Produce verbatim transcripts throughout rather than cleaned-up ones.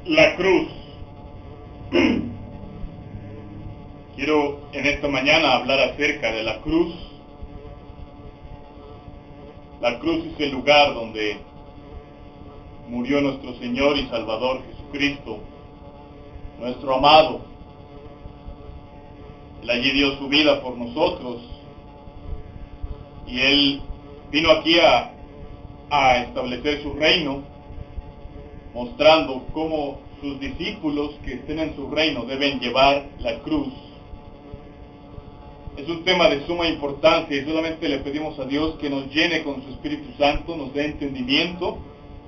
La cruz. Quiero en esta mañana hablar acerca de la cruz. La cruz es el lugar donde murió nuestro Señor y Salvador Jesucristo, nuestro amado. Él allí dio su vida por nosotros y Él vino aquí a, a establecer su reino, mostrando cómo sus discípulos que estén en su reino deben llevar la cruz. Es un tema de suma importancia y solamente le pedimos a Dios que nos llene con su Espíritu Santo, nos dé entendimiento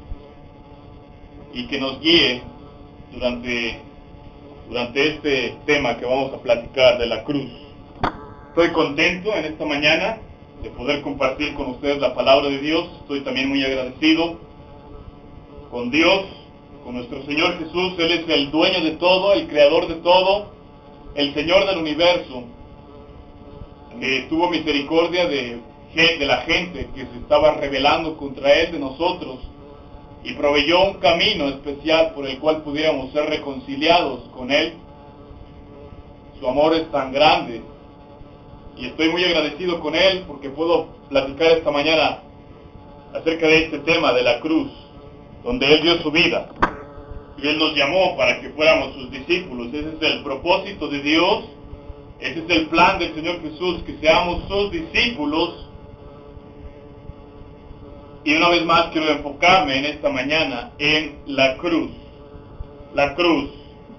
y que nos guíe durante, durante este tema que vamos a platicar de la cruz. Estoy contento en esta mañana de poder compartir con ustedes la palabra de Dios. Estoy también muy agradecido con Dios, con nuestro Señor Jesús. Él es el dueño de todo, el creador de todo, el Señor del universo. Eh, tuvo misericordia de, de la gente que se estaba rebelando contra Él, de nosotros, y proveyó un camino especial por el cual pudiéramos ser reconciliados con Él. Su amor es tan grande y estoy muy agradecido con Él porque puedo platicar esta mañana acerca de este tema de la cruz, donde Él dio su vida y Él nos llamó para que fuéramos sus discípulos. Ese es el propósito de Dios. Ese es el plan del Señor Jesús, que seamos sus discípulos. Y una vez más quiero enfocarme en esta mañana en la cruz. La cruz.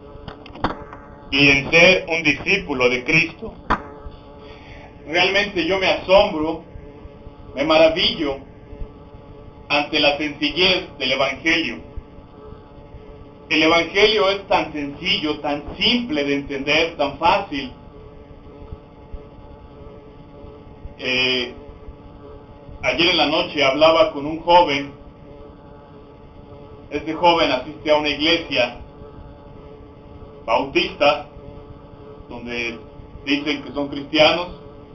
Y en ser un discípulo de Cristo. Realmente yo me asombro, me maravillo ante la sencillez del Evangelio. El Evangelio es tan sencillo, tan simple de entender, tan fácil. Eh, ayer en la noche hablaba con un joven. Este joven asiste a una iglesia bautista, donde dicen que son cristianos,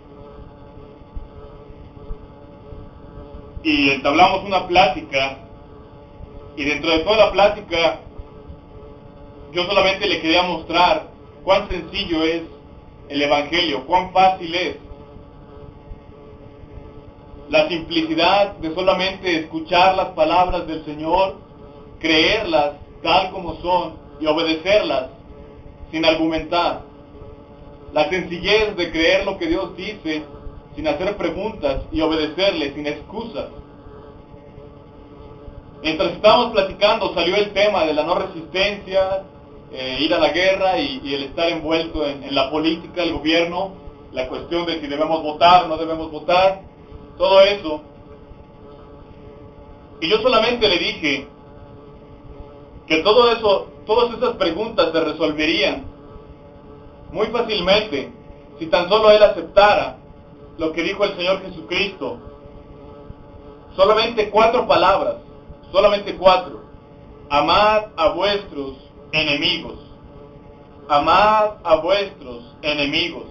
y entablamos una plática, y dentro de toda la plática yo solamente le quería mostrar cuán sencillo es el Evangelio, cuán fácil es. La simplicidad de solamente escuchar las palabras del Señor, creerlas tal como son y obedecerlas sin argumentar. La sencillez de creer lo que Dios dice sin hacer preguntas y obedecerle sin excusas. Mientras estábamos platicando salió el tema de la no resistencia, eh, ir a la guerra y, y el estar envuelto en, en la política, el gobierno, la cuestión de si debemos votar o no debemos votar, todo eso. Y yo solamente le dije que todo eso, todas esas preguntas se resolverían muy fácilmente si tan solo él aceptara lo que dijo el Señor Jesucristo. Solamente cuatro palabras, solamente cuatro. Amad a vuestros enemigos. Amad a vuestros enemigos.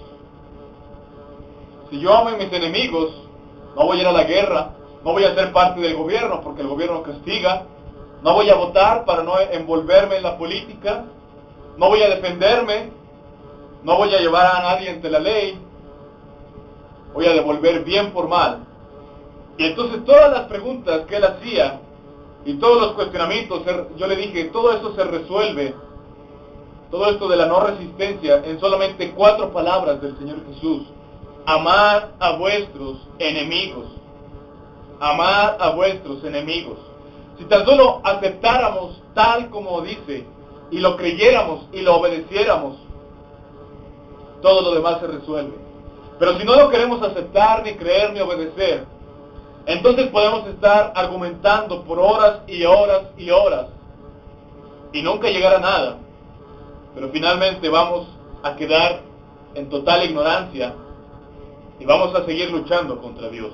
Si yo amo a mis enemigos, no voy a ir a la guerra, no voy a ser parte del gobierno porque el gobierno castiga, no voy a votar para no envolverme en la política, no voy a defenderme, no voy a llevar a nadie ante la ley, voy a devolver bien por mal. Y entonces todas las preguntas que él hacía y todos los cuestionamientos, yo le dije, todo eso se resuelve, todo esto de la no resistencia, en solamente cuatro palabras del Señor Jesús. Amad a vuestros enemigos. Amad a vuestros enemigos. Si tan solo aceptáramos tal como dice, y lo creyéramos y lo obedeciéramos, todo lo demás se resuelve. Pero si no lo queremos aceptar, ni creer, ni obedecer, entonces podemos estar argumentando por horas y horas y horas, y nunca llegar a nada. Pero finalmente vamos a quedar en total ignorancia, y vamos a seguir luchando contra Dios.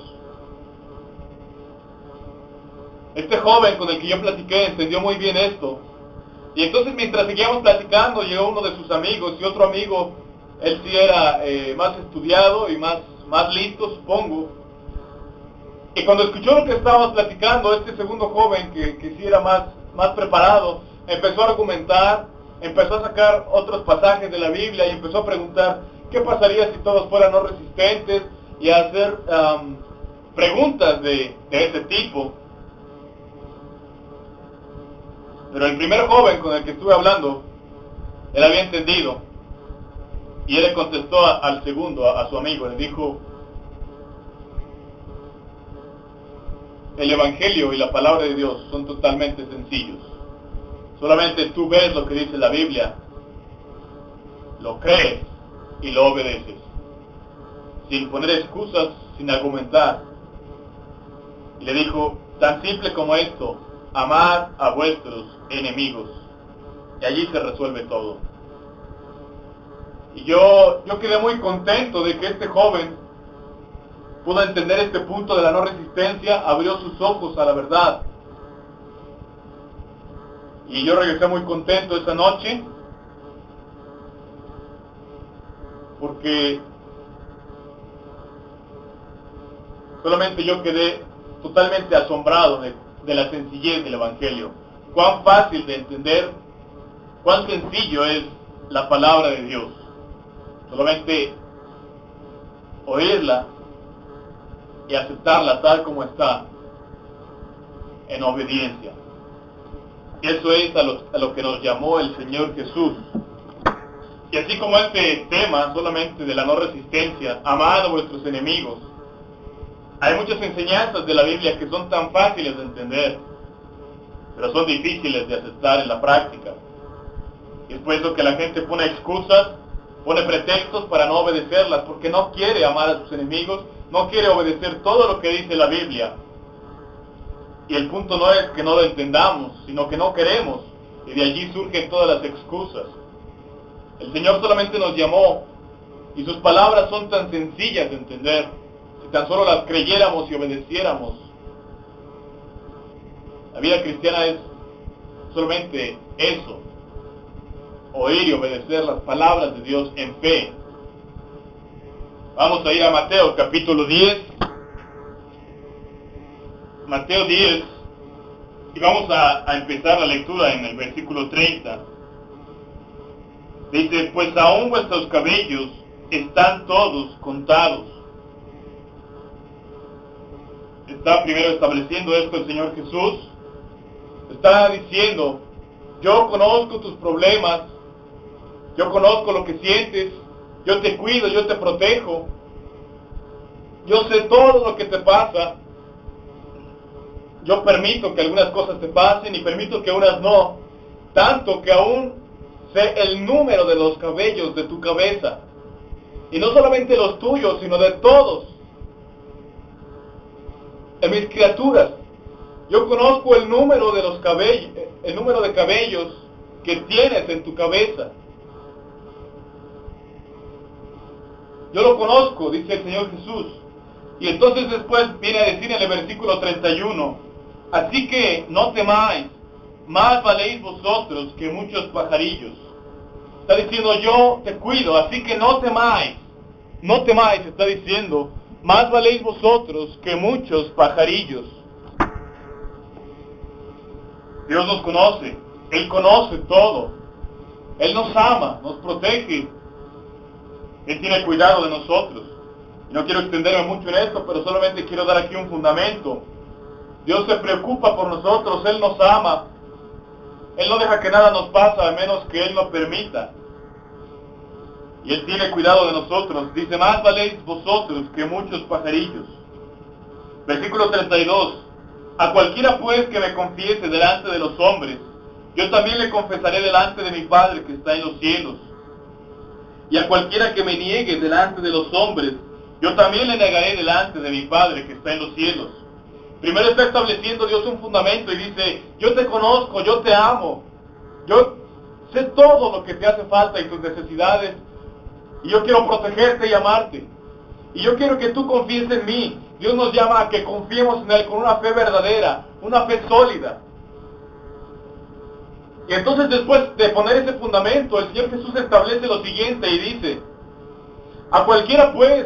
Este joven con el que yo platiqué entendió muy bien esto. Y entonces mientras seguíamos platicando, llegó uno de sus amigos, y otro amigo, él sí era eh, más estudiado y más, más listo, supongo. Y cuando escuchó lo que estábamos platicando, este segundo joven, que, que sí era más, más preparado, empezó a argumentar, empezó a sacar otros pasajes de la Biblia y empezó a preguntar qué pasaría si todos fueran no resistentes y a hacer um, preguntas de, de ese tipo. Pero el primer joven con el que estuve hablando, él había entendido y él le contestó a, al segundo, a, a su amigo, le dijo: el Evangelio y la palabra de Dios son totalmente sencillos. Solamente tú ves lo que dice la Biblia, lo crees y lo obedeces, sin poner excusas, sin argumentar. Y le dijo, tan simple como esto, amad a vuestros enemigos. Y allí se resuelve todo. Y yo, yo quedé muy contento de que este joven pudo entender este punto de la no resistencia, abrió sus ojos a la verdad. Y yo regresé muy contento esa noche, porque solamente yo quedé totalmente asombrado de, de la sencillez del Evangelio. Cuán fácil de entender, cuán sencillo es la palabra de Dios. Solamente oírla y aceptarla tal como está, en obediencia. Eso es a lo, a lo que nos llamó el Señor Jesús. Y así como este tema solamente de la no resistencia, amad a vuestros enemigos, hay muchas enseñanzas de la Biblia que son tan fáciles de entender, pero son difíciles de aceptar en la práctica. Y es por eso que la gente pone excusas, pone pretextos para no obedecerlas, porque no quiere amar a sus enemigos, no quiere obedecer todo lo que dice la Biblia. Y el punto no es que no lo entendamos, sino que no queremos, y de allí surgen todas las excusas. El Señor solamente nos llamó, y sus palabras son tan sencillas de entender, si tan solo las creyéramos y obedeciéramos. La vida cristiana es solamente eso, oír y obedecer las palabras de Dios en fe. Vamos a ir a Mateo capítulo diez. Mateo diez, y vamos a, a empezar la lectura en el versículo treinta. Dice, pues aún vuestros cabellos están todos contados. Está primero estableciendo esto el Señor Jesús. Está diciendo, yo conozco tus problemas, yo conozco lo que sientes, yo te cuido, yo te protejo, yo sé todo lo que te pasa, yo permito que algunas cosas te pasen y permito que unas no, tanto que aún sé el número de los cabellos de tu cabeza, y no solamente los tuyos, sino de todos, de mis criaturas. Yo conozco el número de los cabellos, el número de cabellos que tienes en tu cabeza. Yo lo conozco, dice el Señor Jesús. Y entonces después viene a decir en el versículo treinta y uno, así que no temáis, más valéis vosotros que muchos pajarillos. Está diciendo, yo te cuido, así que no temáis, no temáis, está diciendo, más valéis vosotros que muchos pajarillos. Dios nos conoce, Él conoce todo, Él nos ama, nos protege, Él tiene cuidado de nosotros. Y no quiero extenderme mucho en esto, pero solamente quiero dar aquí un fundamento. Dios se preocupa por nosotros, Él nos ama, Él no deja que nada nos pase a menos que Él lo permita. Y Él tiene cuidado de nosotros. Dice, más valéis vosotros que muchos pajarillos. Versículo treinta y dos. A cualquiera pues que me confiese delante de los hombres, yo también le confesaré delante de mi Padre que está en los cielos. Y a cualquiera que me niegue delante de los hombres, yo también le negaré delante de mi Padre que está en los cielos. Primero está estableciendo Dios un fundamento y dice, yo te conozco, yo te amo, yo sé todo lo que te hace falta y tus necesidades, y yo quiero protegerte y amarte. Y yo quiero que tú confíes en mí. Dios nos llama a que confiemos en Él con una fe verdadera, una fe sólida. Y entonces después de poner ese fundamento, el Señor Jesús establece lo siguiente y dice, a cualquiera pues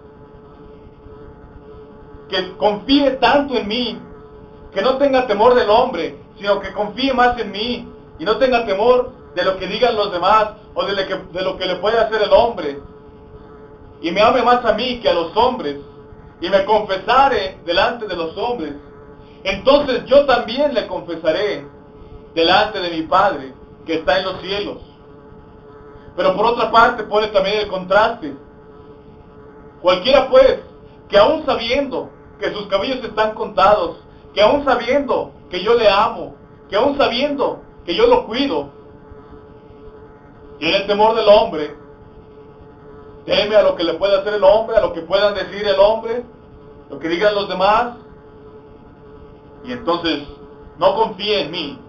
que confíe tanto en mí, que no tenga temor del hombre, sino que confíe más en mí, y no tenga temor de lo que digan los demás o de lo que, de lo que le puede hacer el hombre, y me ame más a mí que a los hombres, y me confesare delante de los hombres, entonces yo también le confesaré delante de mi Padre que está en los cielos. Pero por otra parte pone también el contraste. Cualquiera pues, que aún sabiendo que sus cabellos están contados, que aún sabiendo que yo le amo, que aún sabiendo que yo lo cuido, tiene temor del hombre, teme a lo que le pueda hacer el hombre, a lo que puedan decir el hombre, lo que digan los demás, y entonces no confíe en mí,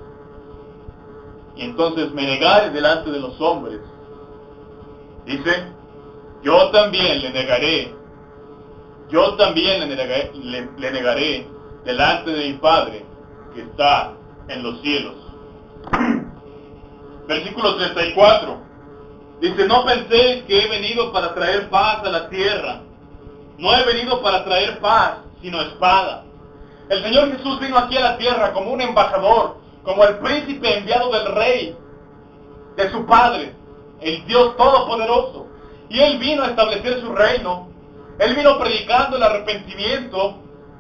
y entonces me negare delante de los hombres. Dice, yo también le negaré, yo también le negaré, le, le negaré delante de mi Padre que está en los cielos. Versículo treinta y cuatro. Dice, no penséis que he venido para traer paz a la tierra. No he venido para traer paz, sino espada. El Señor Jesús vino aquí a la tierra como un embajador, como el príncipe enviado del rey, de su Padre, el Dios Todopoderoso. Y Él vino a establecer su reino. Él vino predicando el arrepentimiento.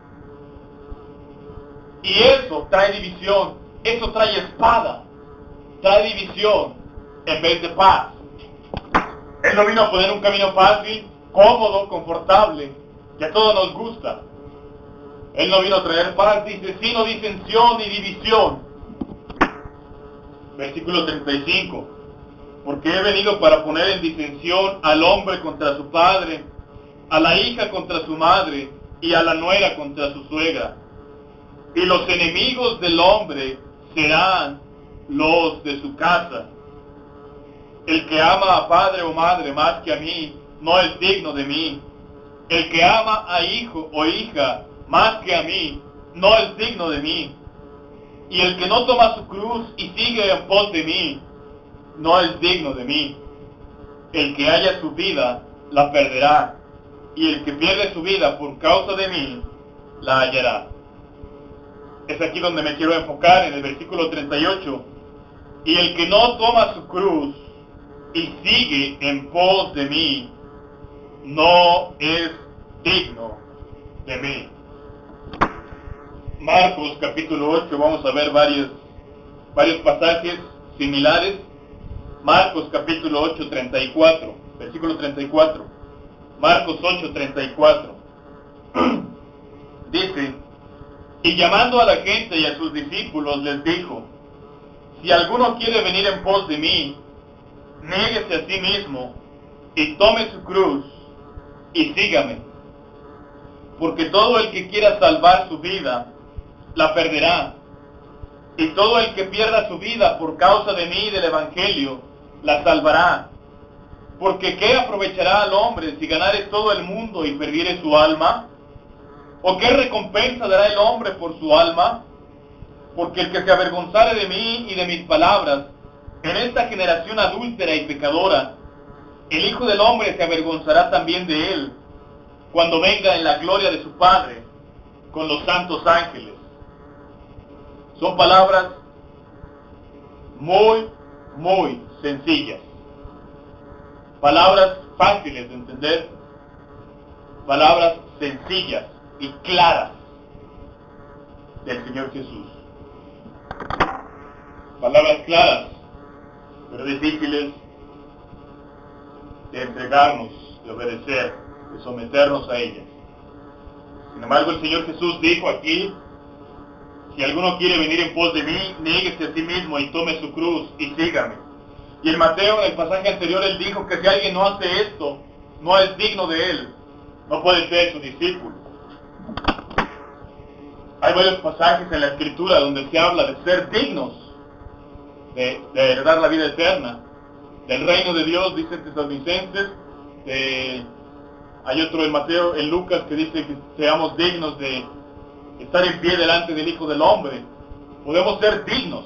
Y eso trae división, eso trae espada, trae división en vez de paz. Él no vino a poner un camino fácil, cómodo, confortable, que a todos nos gusta. Él no vino a traer paz, dice, sino disensión y división. Versículo treinta y cinco. Porque he venido para poner en disensión al hombre contra su padre, a la hija contra su madre, y a la nuera contra su suegra. Y los enemigos del hombre serán los de su casa. El que ama a padre o madre más que a mí, no es digno de mí. El que ama a hijo o hija más que a mí, no es digno de mí. Y el que no toma su cruz y sigue en pos de mí, no es digno de mí. El que haya su vida, la perderá. Y el que pierde su vida por causa de mí, la hallará. Es aquí donde me quiero enfocar, en el versículo treinta y ocho. Y el que no toma su cruz y sigue en pos de mí, no es digno de mí. Marcos capítulo ocho, vamos a ver varios, varios pasajes similares. Marcos capítulo ocho, treinta y cuatro, versículo treinta y cuatro. Marcos ocho, treinta y cuatro. Dice, y llamando a la gente y a sus discípulos les dijo, si alguno quiere venir en pos de mí, niéguese a sí mismo y tome su cruz y sígame. Porque todo el que quiera salvar su vida, la perderá. Y todo el que pierda su vida por causa de mí y del Evangelio, la salvará. Porque ¿qué aprovechará al hombre si ganare todo el mundo y perdiere su alma? ¿O qué recompensa dará el hombre por su alma? Porque el que se avergonzare de mí y de mis palabras, en esta generación adúltera y pecadora, el Hijo del Hombre se avergonzará también de él, cuando venga en la gloria de su Padre, con los santos ángeles. Son palabras muy, muy sencillas. Palabras fáciles de entender. Palabras sencillas y claras del Señor Jesús. Palabras claras, pero difíciles de entregarnos, de obedecer, de someternos a ellas. Sin embargo, el Señor Jesús dijo aquí, si alguno quiere venir en pos de mí, niéguese a sí mismo y tome su cruz y sígame. Y en Mateo, en el pasaje anterior, él dijo que si alguien no hace esto, no es digno de él, no puede ser su discípulo. Hay varios pasajes en la Escritura donde se habla de ser dignos de, de heredar la vida eterna, del reino de Dios, dice Tesalonicenses. De, hay otro en Mateo, en Lucas, que dice que seamos dignos de estar en pie delante del Hijo del Hombre. Podemos ser dignos.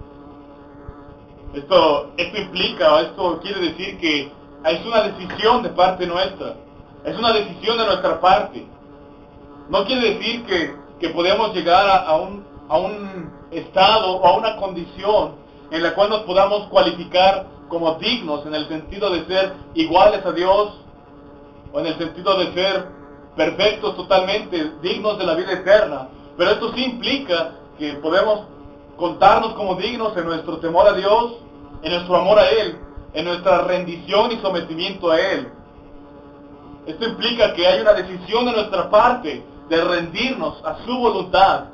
Esto, esto implica, esto quiere decir que es una decisión de parte nuestra. Es una decisión de nuestra parte. No quiere decir que, que podemos llegar a, a, un, a un estado o a una condición en la cual nos podamos cualificar como dignos en el sentido de ser iguales a Dios, o en el sentido de ser perfectos totalmente, dignos de la vida eterna. Pero esto sí implica que podemos contarnos como dignos en nuestro temor a Dios, en nuestro amor a Él, en nuestra rendición y sometimiento a Él. Esto implica que hay una decisión de nuestra parte de rendirnos a su voluntad.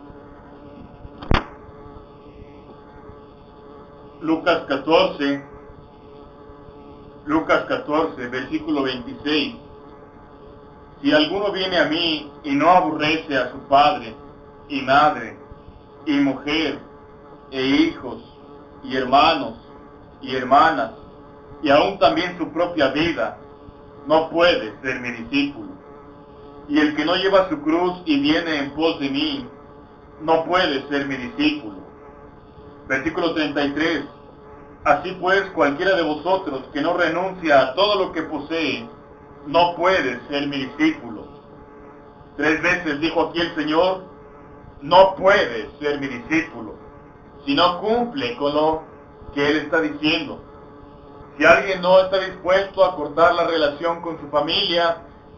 Lucas catorce, Lucas catorce, versículo veintiséis. Si alguno viene a mí y no aborrece a su padre y madre y mujer e hijos y hermanos y hermanas y aún también su propia vida, no puede ser mi discípulo. Y el que no lleva su cruz y viene en pos de mí, no puede ser mi discípulo. Versículo treinta y tres. Así pues, cualquiera de vosotros que no renuncia a todo lo que posee, no puede ser mi discípulo. Tres veces dijo aquí el Señor, no puede ser mi discípulo, si no cumple con lo que Él está diciendo. Si alguien no está dispuesto a cortar la relación con su familia,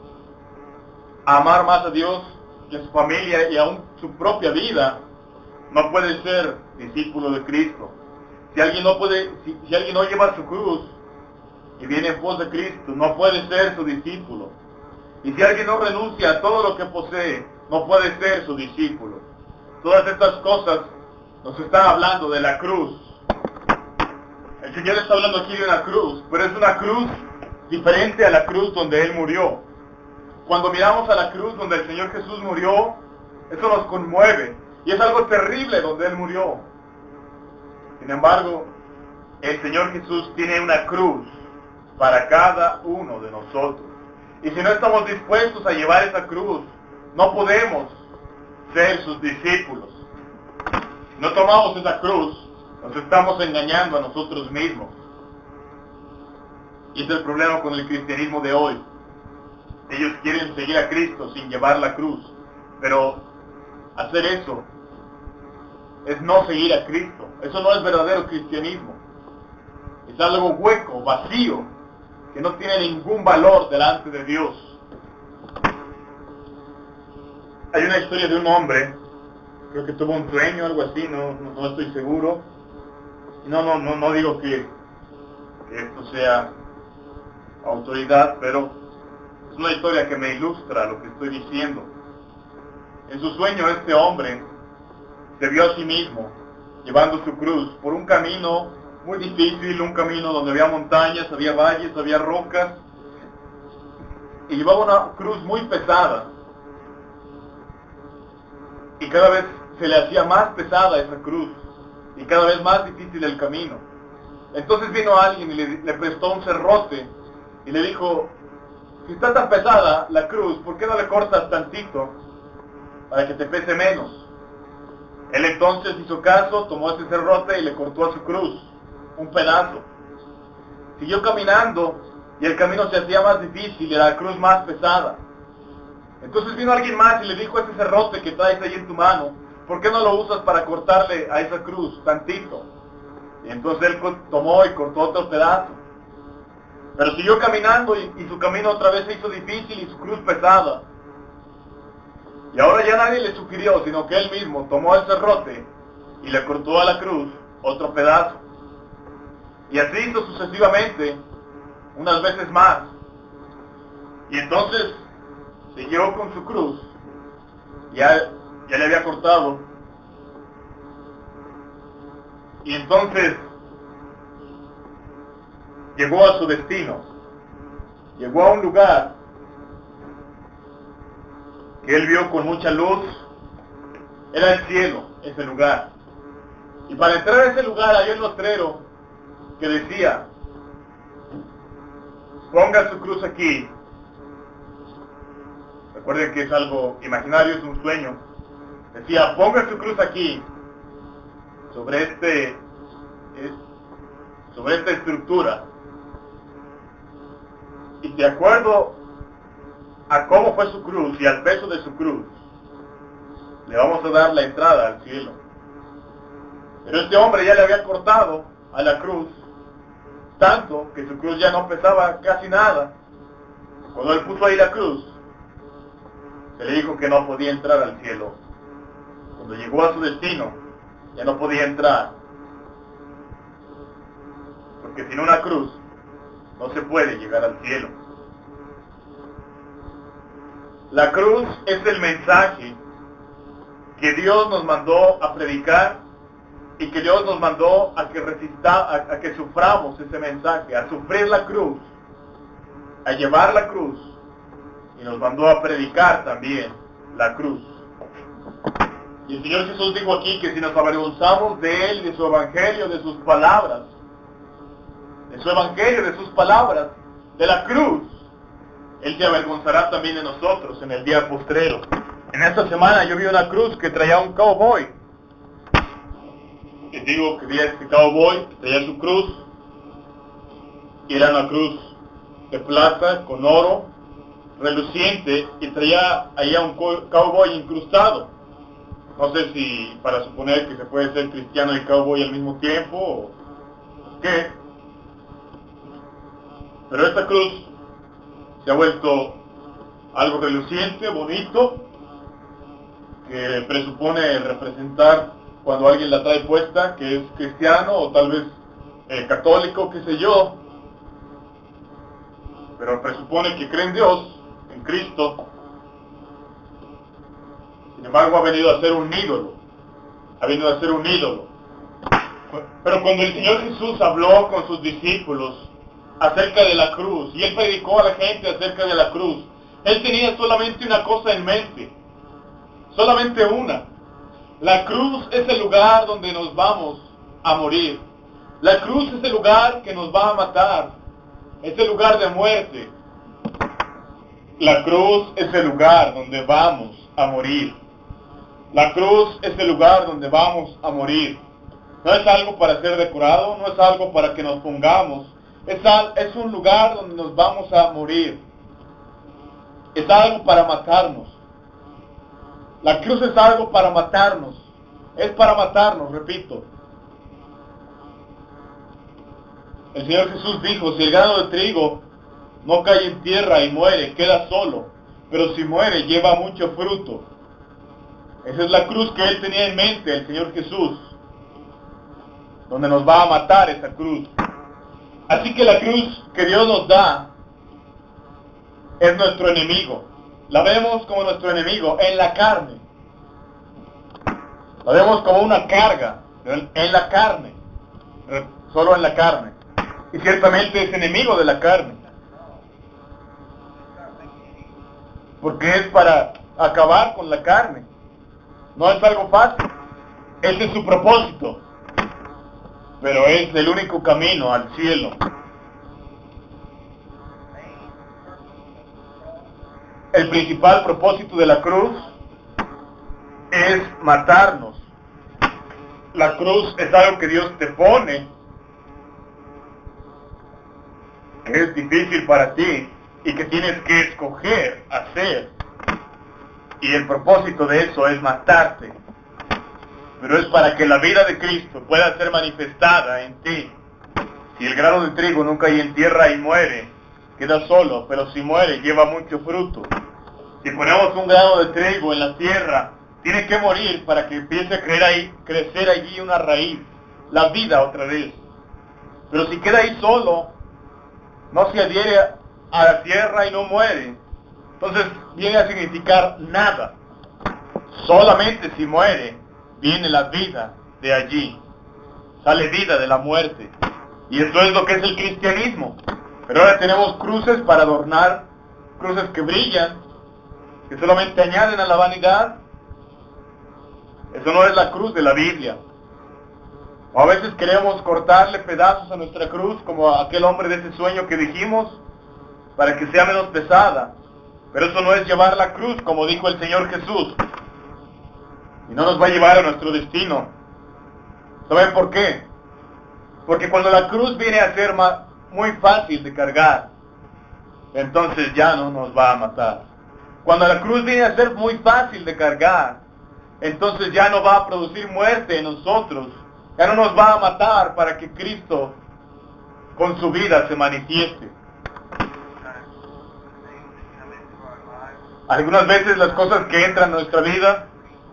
a amar más a Dios que a su familia y aún su propia vida, no puede ser discípulo de Cristo. Si alguien no puede, si, si alguien no lleva su cruz y viene en pos de Cristo, no puede ser su discípulo. Y si alguien no renuncia a todo lo que posee, no puede ser su discípulo. Todas estas cosas nos están hablando de la cruz. El Señor está hablando aquí de una cruz, pero es una cruz diferente a la cruz donde Él murió. Cuando miramos a la cruz donde el Señor Jesús murió, eso nos conmueve. Y es algo terrible donde Él murió. Sin embargo, el Señor Jesús tiene una cruz para cada uno de nosotros. Y si no estamos dispuestos a llevar esa cruz, no podemos ser sus discípulos. Si no tomamos esa cruz, nos estamos engañando a nosotros mismos. Y es el problema con el cristianismo de hoy. Ellos quieren seguir a Cristo sin llevar la cruz. Pero hacer eso es no seguir a Cristo. Eso no es verdadero cristianismo. Es algo hueco, vacío, que no tiene ningún valor delante de Dios. Hay una historia de un hombre, creo que tuvo un sueño, algo así, no, no, no estoy seguro. No, no, no, no digo que, que esto sea autoridad, pero es una historia que me ilustra lo que estoy diciendo. En su sueño este hombre se vio a sí mismo llevando su cruz por un camino muy difícil, un camino donde había montañas, había valles, había rocas, y llevaba una cruz muy pesada. Y cada vez se le hacía más pesada esa cruz, y cada vez más difícil el camino. Entonces vino alguien y le, le prestó un serrote, y le dijo, si está tan pesada la cruz, ¿por qué no le cortas tantito para que te pese menos? Él entonces hizo caso, tomó ese serrote y le cortó a su cruz un pedazo. Siguió caminando y el camino se hacía más difícil y la cruz más pesada. Entonces vino alguien más y le dijo, ese serrote que traes ahí en tu mano, ¿por qué no lo usas para cortarle a esa cruz tantito? Y entonces él tomó y cortó otro pedazo. Pero siguió caminando y, y su camino otra vez se hizo difícil y su cruz pesada. Y ahora ya nadie le sugirió, sino que él mismo tomó el serrote y le cortó a la cruz otro pedazo. Y así hizo sucesivamente, unas veces más. Y entonces siguió con su cruz, ya, ya le había cortado. Y entonces llegó a su destino. Llegó a un lugar que él vio con mucha luz. Era el cielo, ese lugar. Y para entrar a ese lugar había un letrero que decía, ponga su cruz aquí. Recuerden que es algo imaginario, es un sueño. Decía, ponga su cruz aquí, sobre este, eh, sobre esta estructura. Y de acuerdo a cómo fue su cruz y al peso de su cruz, le vamos a dar la entrada al cielo. Pero este hombre ya le había cortado a la cruz, tanto que su cruz ya no pesaba casi nada. Cuando él puso ahí la cruz, se le dijo que no podía entrar al cielo. Cuando llegó a su destino, ya no podía entrar. Porque sin una cruz no se puede llegar al cielo. La cruz es el mensaje que Dios nos mandó a predicar y que Dios nos mandó a que resista, a, a que suframos ese mensaje, a sufrir la cruz, a llevar la cruz, y nos mandó a predicar también la cruz. Y el Señor Jesús dijo aquí que si nos avergonzamos de Él, de su evangelio, de sus palabras, de su evangelio, de sus palabras, de la cruz, Él se avergonzará también de nosotros en el día postrero. En esta semana yo vi una cruz que traía un cowboy. Les digo que vi a este cowboy, traía su cruz, y era una cruz de plata con oro reluciente, y traía allá un cowboy incrustado. No sé si para suponer que se puede ser cristiano y cowboy al mismo tiempo, o qué. Pero esta cruz se ha vuelto algo reluciente, bonito, que presupone representar, cuando alguien la trae puesta, que es cristiano o tal vez eh, católico, qué sé yo, pero presupone que cree en Dios, en Cristo. Sin embargo, ha venido a ser un ídolo, ha venido a ser un ídolo. Pero cuando el Señor Jesús habló con sus discípulos acerca de la cruz, y Él predicó a la gente acerca de la cruz, Él tenía solamente una cosa en mente, solamente una. La cruz es el lugar donde nos vamos a morir. La cruz es el lugar que nos va a matar. Es el lugar de muerte. La cruz es el lugar donde vamos a morir. La cruz es el lugar donde vamos a morir. No es algo para ser decorado, no es algo para que nos pongamos. Es, al, es un lugar donde nos vamos a morir. Es algo para matarnos. La cruz es algo para matarnos. Es para matarnos, repito. El Señor Jesús dijo, si el grano de trigo no cae en tierra y muere, queda solo. Pero si muere, lleva mucho fruto. Esa es la cruz que Él tenía en mente, el Señor Jesús. Donde nos va a matar esa cruz. Así que la cruz que Dios nos da es nuestro enemigo. La vemos como nuestro enemigo en la carne. La vemos como una carga en la carne. Solo en la carne. Y ciertamente es enemigo de la carne. Porque es para acabar con la carne. No es algo fácil. Ese es su propósito. Pero es el único camino al cielo. El principal propósito de la cruz es matarnos. La cruz es algo que Dios te pone, que es difícil para ti y que tienes que escoger hacer. Y el propósito de eso es matarte. Pero es para que la vida de Cristo pueda ser manifestada en ti. Si el grano de trigo no cae en tierra y muere, queda solo, pero si muere, lleva mucho fruto. Si ponemos un grano de trigo en la tierra, tiene que morir para que empiece a crecer, ahí, crecer allí una raíz, la vida otra vez. Pero si queda ahí solo, no se adhiere a la tierra y no muere, entonces viene a significar nada. Solamente si muere, viene la vida de allí. Sale vida de la muerte. Y eso es lo que es el cristianismo. Pero ahora tenemos cruces para adornar, cruces que brillan, que solamente añaden a la vanidad. Eso no es la cruz de la Biblia. O a veces queremos cortarle pedazos a nuestra cruz, como a aquel hombre de ese sueño que dijimos, para que sea menos pesada. Pero eso no es llevar la cruz, como dijo el Señor Jesús. Y no nos va a llevar a nuestro destino. ¿Saben por qué? Porque cuando la cruz viene a ser muy fácil de cargar, entonces ya no nos va a matar. Cuando la cruz viene a ser muy fácil de cargar, entonces ya no va a producir muerte en nosotros. ya no nos va a matar para que Cristo con su vida se manifieste. Algunas veces las cosas que entran en nuestra vida,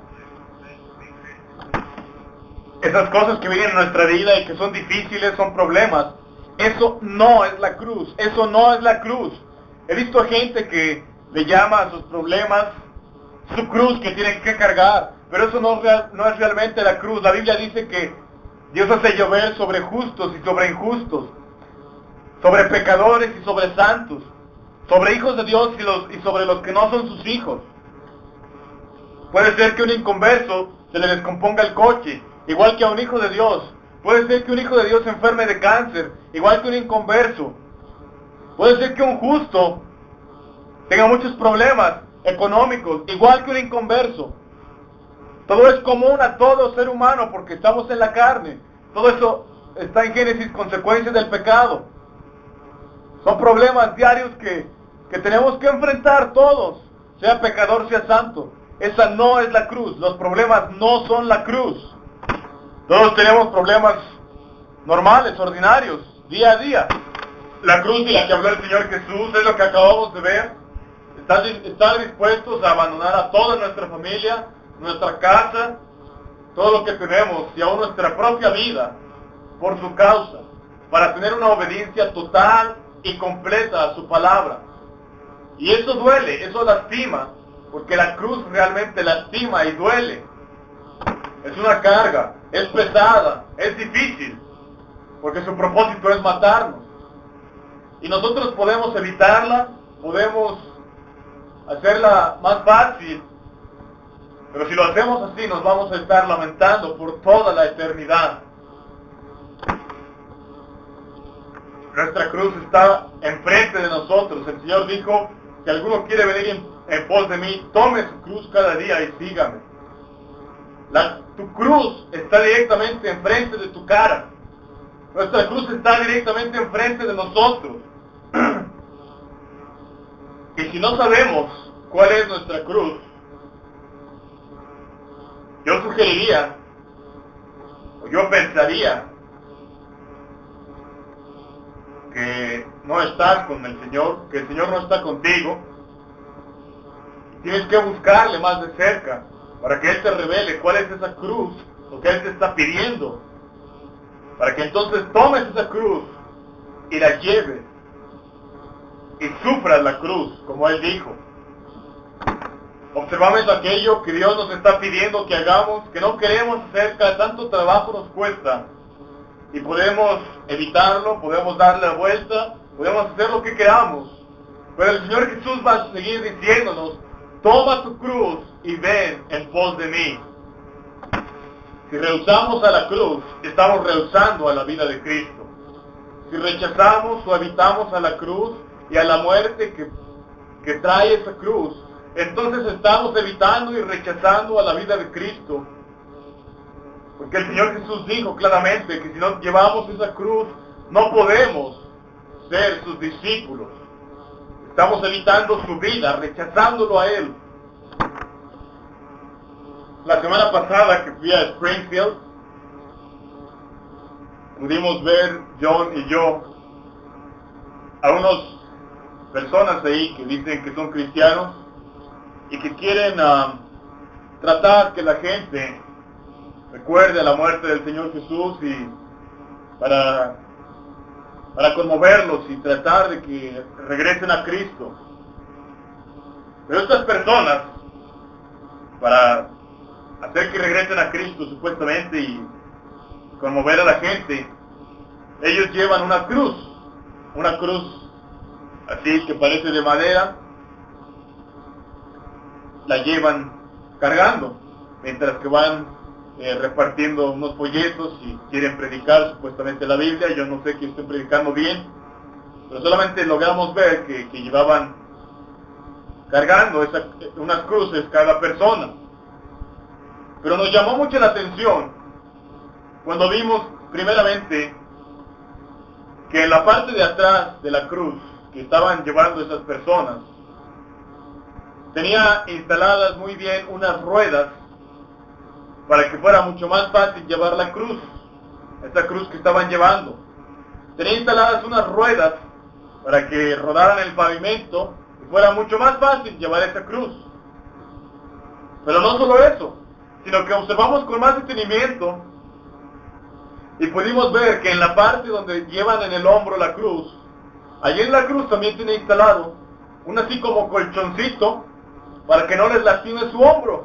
esas cosas que vienen en nuestra vida y que son difíciles, son problemas, eso no es la cruz, eso no es la cruz. He visto gente que le llama a sus problemas su cruz que tienen que cargar, pero eso no es, real, no es realmente la cruz. La Biblia dice que Dios hace llover sobre justos y sobre injustos, sobre pecadores y sobre santos, sobre hijos de Dios y, los, y sobre los que no son sus hijos. Puede ser que un inconverso se le descomponga el coche, igual que a un hijo de Dios. Puede ser que un hijo de Dios se enferme de cáncer, igual que un inconverso. Puede ser que un justo tenga muchos problemas económicos, igual que un inconverso. Todo es común a todo ser humano porque estamos en la carne. Todo eso está en Génesis, consecuencias del pecado. Son problemas diarios que, que tenemos que enfrentar todos, sea pecador, sea santo. Esa no es la cruz. Los problemas no son la cruz. Todos tenemos problemas normales, ordinarios, día a día. La cruz de la que habló el Señor Jesús es lo que acabamos de ver. Estar, estar dispuestos a abandonar a toda nuestra familia, nuestra casa, todo lo que tenemos y aún nuestra propia vida por su causa, para tener una obediencia total y completa a su palabra. Y eso duele, eso lastima, porque la cruz realmente lastima y duele. Es una carga, es pesada, es difícil, porque su propósito es matarnos. Y nosotros podemos evitarla, podemos hacerla más fácil, pero si lo hacemos así nos vamos a estar lamentando por toda la eternidad. Nuestra cruz está enfrente de nosotros. El Señor dijo, si alguno quiere venir en, en pos de mí, tome su cruz cada día y sígame. La, tu cruz está directamente enfrente de tu cara. Nuestra cruz está directamente enfrente de nosotros. Y si no sabemos cuál es nuestra cruz, yo sugeriría, o yo pensaría, que no estás con el Señor, que el Señor no está contigo. Tienes que buscarle más de cerca para que Él te revele cuál es esa cruz, lo que Él te está pidiendo, para que entonces tomes esa cruz y la lleves y sufras la cruz, como Él dijo. Observamos aquello que Dios nos está pidiendo que hagamos, que no queremos hacer, que tanto trabajo nos cuesta, y podemos evitarlo, podemos darle la vuelta, podemos hacer lo que queramos, pero el Señor Jesús va a seguir diciéndonos, toma tu cruz y ven en pos de mí. Si rehusamos a la cruz, estamos rehusando a la vida de Cristo. Si rechazamos o evitamos a la cruz y a la muerte que, que trae esa cruz, entonces estamos evitando y rechazando a la vida de Cristo. Porque el Señor Jesús dijo claramente que si no llevamos esa cruz, no podemos ser sus discípulos. Estamos evitando su vida, rechazándolo a Él. La semana pasada que fui a Springfield, pudimos ver, John y yo, a unas personas ahí que dicen que son cristianos y que quieren uh, tratar que la gente recuerde la muerte del Señor Jesús y para, para conmoverlos y tratar de que regresen a Cristo. Pero estas personas, para hacer que regresen a Cristo supuestamente y conmover a la gente, ellos llevan una cruz, una cruz así que parece de madera, la llevan cargando, mientras que van eh, repartiendo unos folletos y quieren predicar supuestamente la Biblia. Yo no sé que estén predicando bien, pero solamente logramos ver que, que llevaban cargando esa, unas cruces cada persona. Pero nos llamó mucho la atención cuando vimos primeramente que en la parte de atrás de la cruz que estaban llevando esas personas tenía instaladas muy bien unas ruedas para que fuera mucho más fácil llevar la cruz. esta cruz que estaban llevando. Tenía instaladas unas ruedas para que rodaran el pavimento y fuera mucho más fácil llevar esa cruz. Pero no solo eso, sino que observamos con más detenimiento y pudimos ver que en la parte donde llevan en el hombro la cruz, allí en la cruz también tiene instalado un así como colchoncito para que no les lastime su hombro.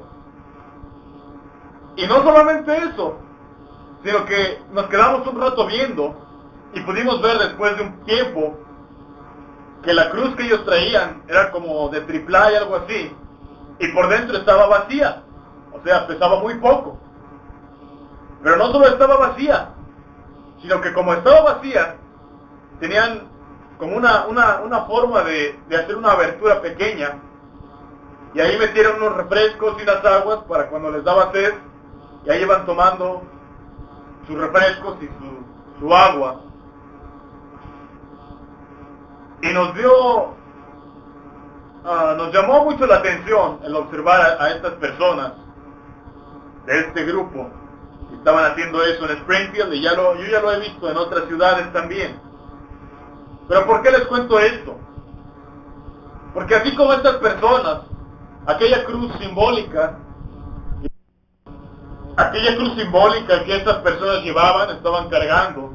Y no solamente eso, sino que nos quedamos un rato viendo y pudimos ver después de un tiempo que la cruz que ellos traían era como de triplá y algo así, y por dentro estaba vacía, o sea, pesaba muy poco. Pero no solo estaba vacía, sino que como estaba vacía, tenían como una, una, una forma de, de hacer una abertura pequeña, y ahí metieron unos refrescos y unas aguas para cuando les daba sed, y ahí iban tomando sus refrescos y su, su agua. Y nos dio, uh, nos llamó mucho la atención el observar a, a estas personas de este grupo que estaban haciendo eso en Springfield, y ya lo, yo ya lo he visto en otras ciudades también. Pero ¿por qué les cuento esto? Porque así como estas personas, aquella cruz simbólica, aquella cruz simbólica que estas personas llevaban, estaban cargando,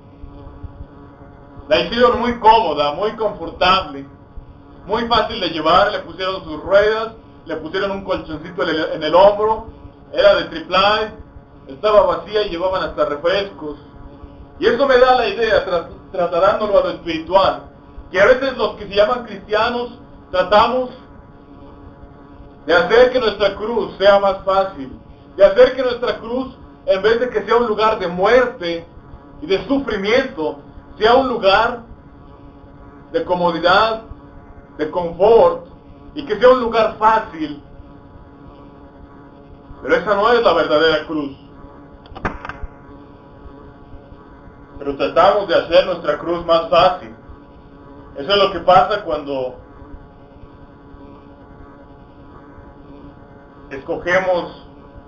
la hicieron muy cómoda, muy confortable, muy fácil de llevar, le pusieron sus ruedas, le pusieron un colchoncito en el, en el hombro, era de triplay, estaba vacía y llevaban hasta refrescos. Y eso me da la idea, tra trasladándolo a lo espiritual, que a veces los que se llaman cristianos tratamos de hacer que nuestra cruz sea más fácil, de hacer que nuestra cruz, en vez de que sea un lugar de muerte y de sufrimiento, sea un lugar de comodidad, de confort, y que sea un lugar fácil. Pero esa no es la verdadera cruz. Pero tratamos de hacer nuestra cruz más fácil. Eso es lo que pasa cuando escogemos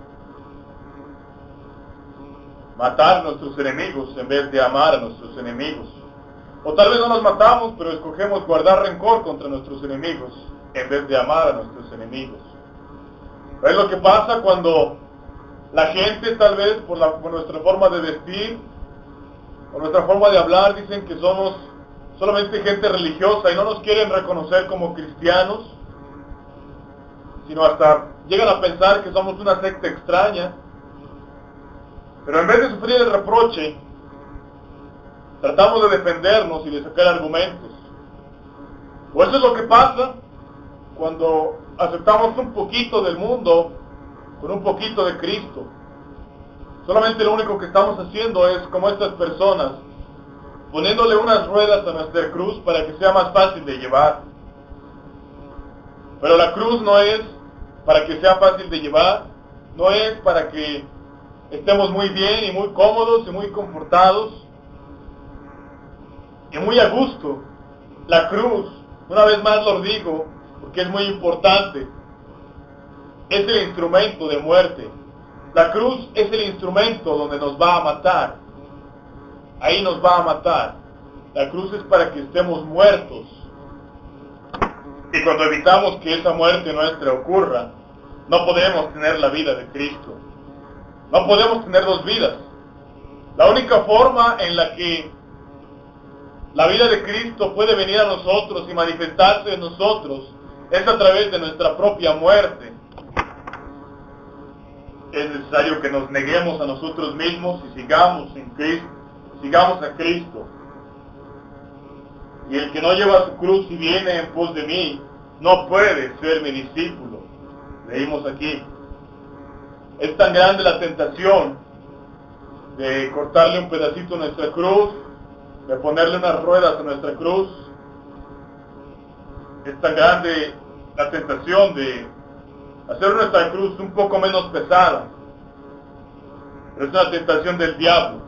matar a nuestros enemigos en vez de amar a nuestros enemigos. O tal vez no los matamos, pero escogemos guardar rencor contra nuestros enemigos en vez de amar a nuestros enemigos. Es lo que pasa cuando la gente, tal vez por, la, por nuestra forma de vestir, por nuestra forma de hablar, dicen que somos solamente gente religiosa y no nos quieren reconocer como cristianos, sino hasta llegan a pensar que somos una secta extraña. Pero en vez de sufrir el reproche, tratamos de defendernos y de sacar argumentos. O eso es lo que pasa cuando aceptamos un poquito del mundo con un poquito de Cristo. Solamente lo único que estamos haciendo es, como estas personas, poniéndole unas ruedas a nuestra cruz para que sea más fácil de llevar. Pero la cruz no es para que sea fácil de llevar, no es para que estemos muy bien y muy cómodos y muy confortados y muy a gusto. La cruz, una vez más lo digo, porque es muy importante, es el instrumento de muerte. La cruz es el instrumento donde nos va a matar. Ahí nos va a matar. La cruz es para que estemos muertos. Y cuando evitamos que esa muerte nuestra ocurra, no podemos tener la vida de Cristo. No podemos tener dos vidas. La única forma en la que la vida de Cristo puede venir a nosotros y manifestarse en nosotros es a través de nuestra propia muerte. Es necesario que nos neguemos a nosotros mismos y sigamos en Cristo, sigamos a Cristo. Y el que no lleva su cruz y viene en pos de mí, no puede ser mi discípulo. Leímos aquí. Es tan grande la tentación de cortarle un pedacito a nuestra cruz, de ponerle unas ruedas a nuestra cruz. Es tan grande la tentación de hacer nuestra cruz un poco menos pesada. Pero es una tentación del diablo.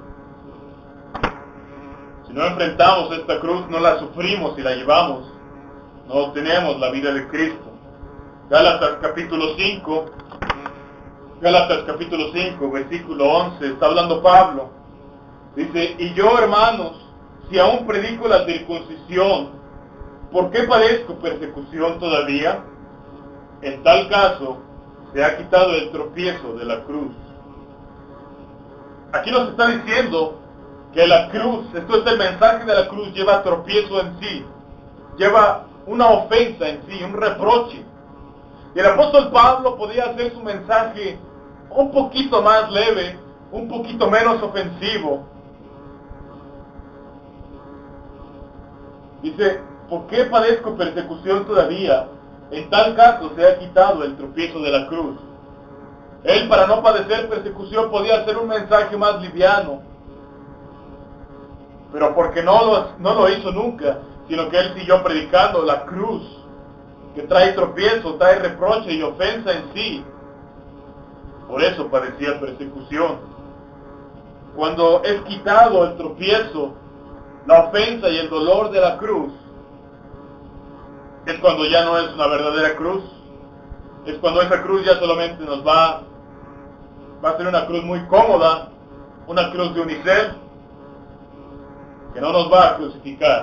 Si no enfrentamos esta cruz, no la sufrimos y la llevamos, no obtenemos la vida de Cristo. Gálatas capítulo cinco, Gálatas capítulo cinco, versículo once, está hablando Pablo Dice, y yo, hermanos, si aún predico la circuncisión, ¿por qué padezco persecución todavía? En tal caso, se ha quitado el tropiezo de la cruz. Aquí nos está diciendo que la cruz, esto es el mensaje de la cruz, lleva tropiezo en sí, lleva una ofensa en sí, un reproche. Y el apóstol Pablo podía hacer su mensaje un poquito más leve, un poquito menos ofensivo. Dice, ¿por qué padezco persecución todavía? En tal caso se ha quitado el tropiezo de la cruz. Él, para no padecer persecución, podía hacer un mensaje más liviano, pero porque no lo, no lo hizo nunca, sino que él siguió predicando la cruz, que trae tropiezo, trae reproche y ofensa en sí. Por eso padecía persecución. Cuando es quitado el tropiezo, la ofensa y el dolor de la cruz, es cuando ya no es una verdadera cruz. Es cuando esa cruz ya solamente nos va, va a ser una cruz muy cómoda, una cruz de unicel, que no nos va a crucificar.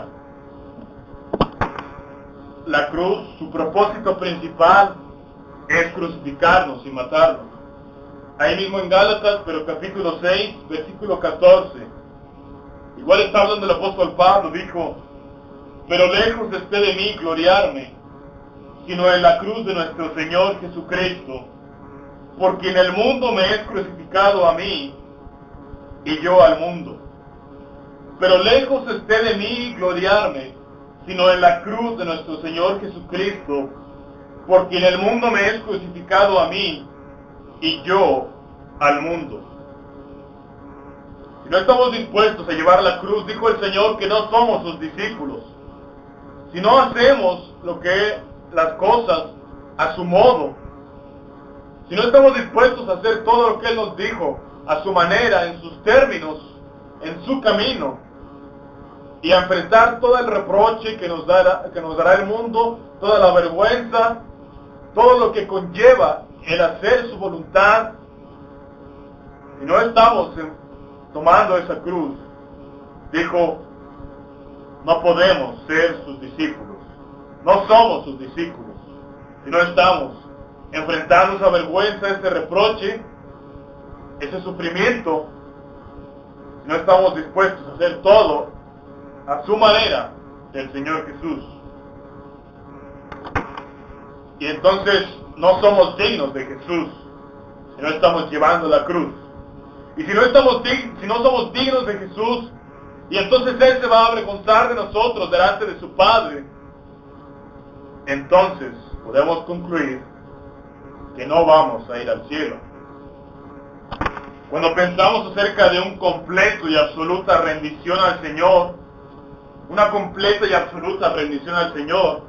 La cruz, su propósito principal es crucificarnos y matarnos. Ahí mismo en Gálatas, pero capítulo seis, versículo catorce. Igual está hablando el apóstol Pablo, dijo, pero lejos esté de mí gloriarme, sino en la cruz de nuestro Señor Jesucristo, porque en el mundo me es crucificado a mí, y yo al mundo. Pero lejos esté de mí gloriarme, sino en la cruz de nuestro Señor Jesucristo, porque en el mundo me es crucificado a mí, y yo al mundo. Si no estamos dispuestos a llevar la cruz, dijo el Señor que no somos sus discípulos. Si no hacemos lo que las cosas a su modo, si no estamos dispuestos a hacer todo lo que Él nos dijo, a su manera, en sus términos, en su camino, y a enfrentar todo el reproche que nos dará, que nos dará el mundo, toda la vergüenza, todo lo que conlleva el hacer su voluntad, si no estamos en, tomando esa cruz, dijo, no podemos ser sus discípulos, no somos sus discípulos, si no estamos enfrentando esa vergüenza, ese reproche, ese sufrimiento, si no estamos dispuestos a hacer todo a su manera del Señor Jesús. Y entonces no somos dignos de Jesús si no estamos llevando la cruz. Y si no, estamos si no somos dignos de Jesús, y entonces Él se va a avergonzar de nosotros delante de su Padre, entonces podemos concluir que no vamos a ir al cielo. Cuando pensamos acerca de un completo y absoluta rendición al Señor, una completa y absoluta rendición al Señor,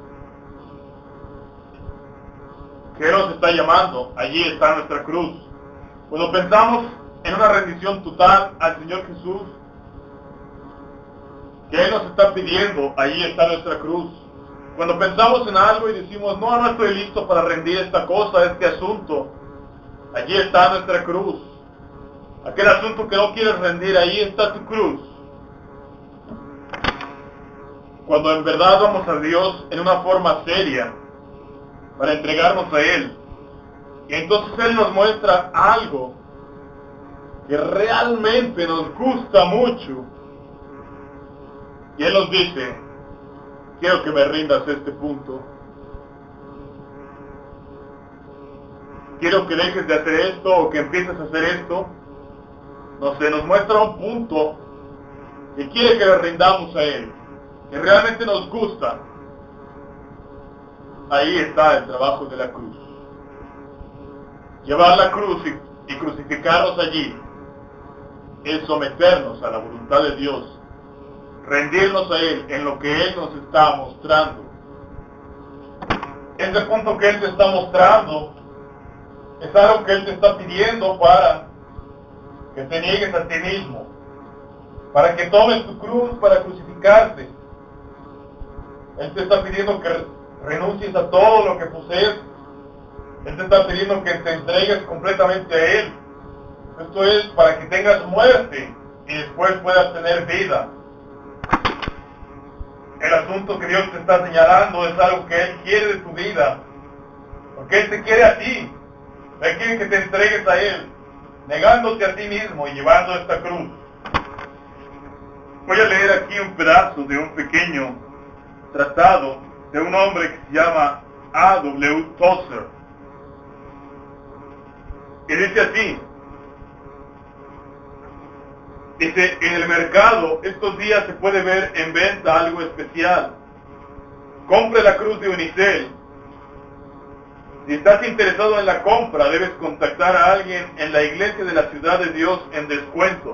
que Él nos está llamando, allí está nuestra cruz. Cuando pensamos en una rendición total al Señor Jesús, que Él nos está pidiendo, allí está nuestra cruz. Cuando pensamos en algo y decimos, no, no estoy listo para rendir esta cosa, este asunto, allí está nuestra cruz. Aquel asunto que no quieres rendir, ahí está tu cruz. Cuando en verdad vamos a Dios en una forma seria, para entregarnos a Él, y entonces Él nos muestra algo que realmente nos gusta mucho, y Él nos dice, quiero que me rindas este punto, quiero que dejes de hacer esto o que empieces a hacer esto. No sé, nos muestra un punto que quiere que le rindamos a Él, que realmente nos gusta. Ahí está el trabajo de la cruz. Llevar la cruz y, y crucificarnos allí es someternos a la voluntad de Dios, rendirnos a Él en lo que Él nos está mostrando. Ese punto que Él te está mostrando es algo que Él te está pidiendo para que te niegues a ti mismo, para que tomes tu cruz para crucificarte. Él te está pidiendo que renuncies a todo lo que posees. Él te está pidiendo que te entregues completamente a Él. Esto es para que tengas muerte y después puedas tener vida. El asunto que Dios te está señalando es algo que Él quiere de tu vida, porque Él te quiere a ti. Él quiere que te entregues a Él, negándote a ti mismo y llevando esta cruz. Voy a leer aquí un pedazo de un pequeño tratado de un hombre que se llama A W Tozer. Y dice así: dice, en el mercado estos días se puede ver en venta algo especial. Compre la cruz de unicel. Si estás interesado en la compra, debes contactar a alguien en la iglesia de la Ciudad de Dios en descuento.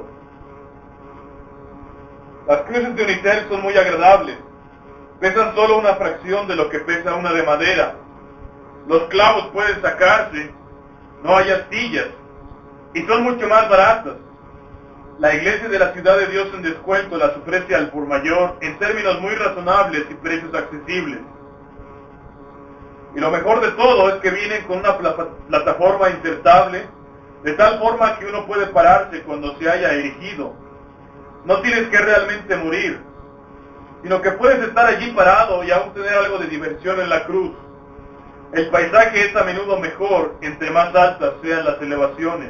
Las cruces de unicel son muy agradables. Pesan solo una fracción de lo que pesa una de madera. Los clavos pueden sacarse, no hay astillas, y son mucho más baratas. La iglesia de la Ciudad de Dios en descuento las ofrece al por mayor en términos muy razonables y precios accesibles. Y lo mejor de todo es que vienen con una pla plataforma insertable, de tal forma que uno puede pararse cuando se haya erigido. No tienes que realmente morir, sino que puedes estar allí parado y aún tener algo de diversión en la cruz. El paisaje es a menudo mejor entre más altas sean las elevaciones.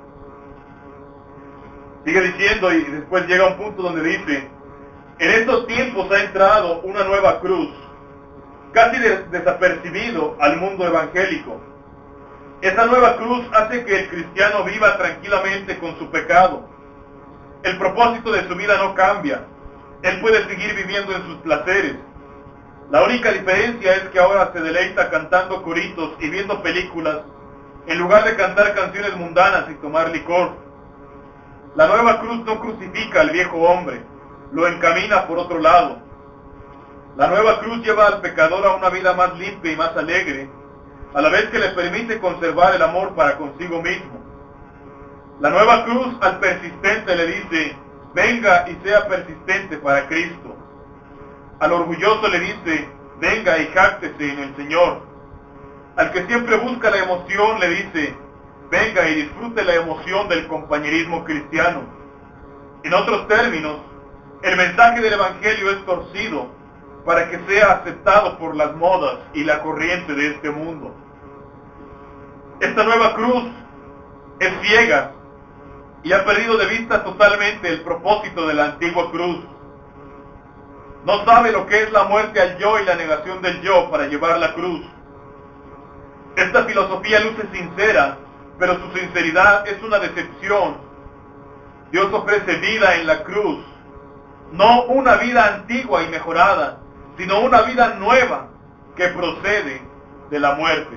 Sigue diciendo y después llega a un punto donde dice: en estos tiempos ha entrado una nueva cruz, casi de desapercibido al mundo evangélico. Esa nueva cruz hace que el cristiano viva tranquilamente con su pecado. El propósito de su vida no cambia. Él puede seguir viviendo en sus placeres. La única diferencia es que ahora se deleita cantando coritos y viendo películas, en lugar de cantar canciones mundanas y tomar licor. La nueva cruz no crucifica al viejo hombre, lo encamina por otro lado. La nueva cruz lleva al pecador a una vida más limpia y más alegre, a la vez que le permite conservar el amor para consigo mismo. La nueva cruz al persistente le dice: venga y sea persistente para Cristo. Al orgulloso le dice: venga y jáctese en el Señor. Al que siempre busca la emoción le dice: venga y disfrute la emoción del compañerismo cristiano. En otros términos, el mensaje del Evangelio es torcido para que sea aceptado por las modas y la corriente de este mundo. Esta nueva cruz es ciega y ha perdido de vista totalmente el propósito de la antigua cruz. No sabe lo que es la muerte al yo y la negación del yo para llevar la cruz. Esta filosofía luce sincera, pero su sinceridad es una decepción. Dios ofrece vida en la cruz, no una vida antigua y mejorada, sino una vida nueva que procede de la muerte.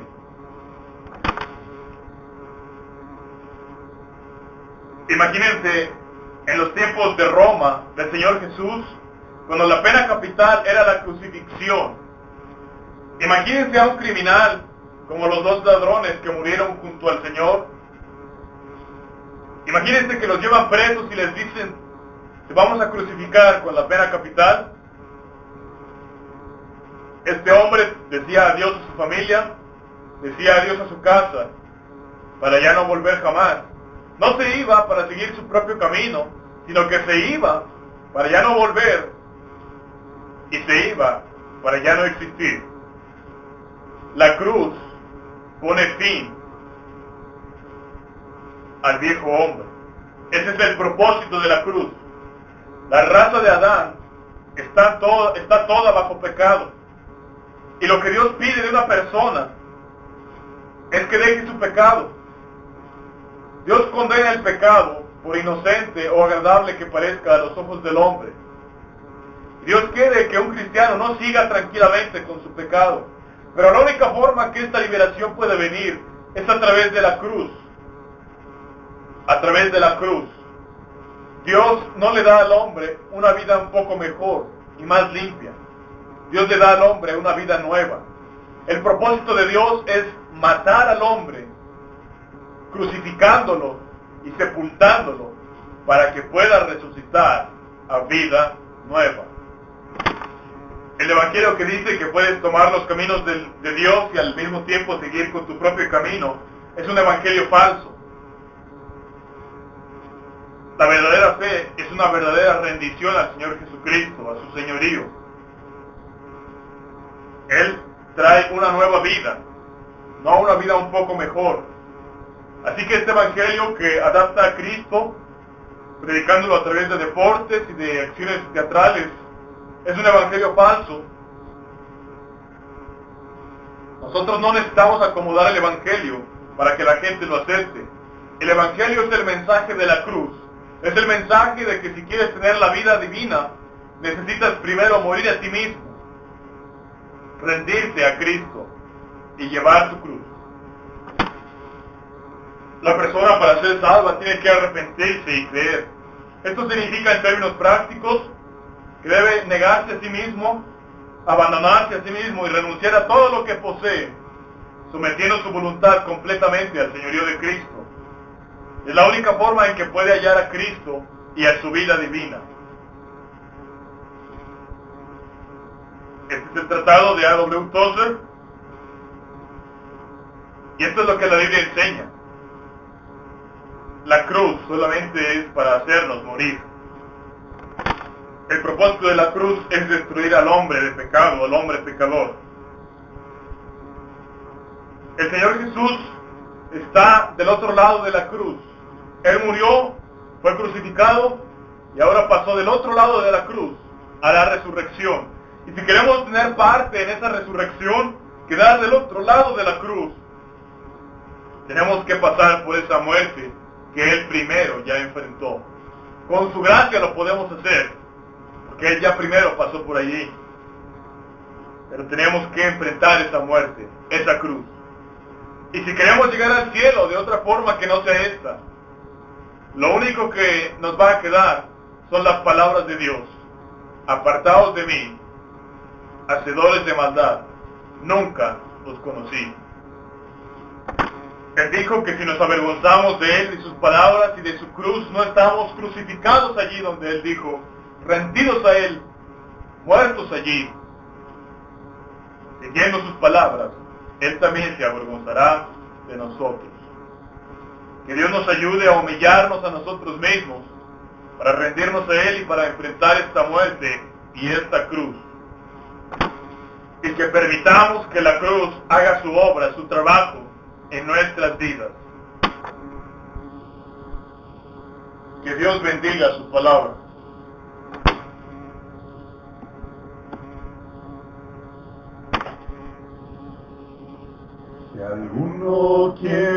Imagínense en los tiempos de Roma, del Señor Jesús, cuando la pena capital era la crucifixión. Imagínense a un criminal como los dos ladrones que murieron junto al Señor. Imagínense que los llevan presos y les dicen: te vamos a crucificar con la pena capital. Este hombre decía adiós a su familia, decía adiós a su casa, para ya no volver jamás. No se iba para seguir su propio camino, sino que se iba para ya no volver, y se iba para ya no existir. La cruz pone fin al viejo hombre. Ese es el propósito de la cruz. La raza de Adán está, todo, está toda bajo pecado. Y lo que Dios pide de una persona es que deje su pecado. Dios condena el pecado, por inocente o agradable que parezca a los ojos del hombre. Dios quiere que un cristiano no siga tranquilamente con su pecado. Pero la única forma que esta liberación puede venir es a través de la cruz. A través de la cruz. Dios no le da al hombre una vida un poco mejor y más limpia. Dios le da al hombre una vida nueva. El propósito de Dios es matar al hombre, crucificándolo y sepultándolo, para que pueda resucitar a vida nueva. El evangelio que dice que puedes tomar los caminos de, de Dios y al mismo tiempo seguir con tu propio camino, es un evangelio falso. La verdadera fe es una verdadera rendición al Señor Jesucristo, a su señorío. Él trae una nueva vida, no una vida un poco mejor. Así que este evangelio que adapta a Cristo, predicándolo a través de deportes y de acciones teatrales, es un evangelio falso. Nosotros no necesitamos acomodar el evangelio para que la gente lo acepte. El evangelio es el mensaje de la cruz. Es el mensaje de que si quieres tener la vida divina, necesitas primero morir a ti mismo, rendirte a Cristo y llevar tu cruz. La persona, para ser salva, tiene que arrepentirse y creer. Esto significa, en términos prácticos, que debe negarse a sí mismo, abandonarse a sí mismo y renunciar a todo lo que posee, sometiendo su voluntad completamente al señorío de Cristo. Es la única forma en que puede hallar a Cristo y a su vida divina. Este es el tratado de A W Tozer, y esto es lo que la Biblia enseña. La cruz solamente es para hacernos morir. El propósito de la cruz es destruir al hombre de pecado, al hombre pecador. El Señor Jesús está del otro lado de la cruz. Él murió, fue crucificado y ahora pasó del otro lado de la cruz a la resurrección. Y si queremos tener parte en esa resurrección, quedar del otro lado de la cruz, tenemos que pasar por esa muerte que Él primero ya enfrentó. Con su gracia lo podemos hacer, porque Él ya primero pasó por allí. Pero tenemos que enfrentar esa muerte, esa cruz. Y si queremos llegar al cielo de otra forma que no sea esta, lo único que nos va a quedar son las palabras de Dios. Apartaos de mí, hacedores de maldad, nunca os conocí. Él dijo que si nos avergonzamos de Él, de sus palabras y de su cruz, no estamos crucificados allí donde Él dijo, rendidos a Él, muertos allí. Siguiendo sus palabras, Él también se avergonzará de nosotros. Que Dios nos ayude a humillarnos a nosotros mismos, para rendirnos a Él y para enfrentar esta muerte y esta cruz. Y que permitamos que la cruz haga su obra, su trabajo en nuestras vidas. Que Dios bendiga su palabra. Si alguno quiere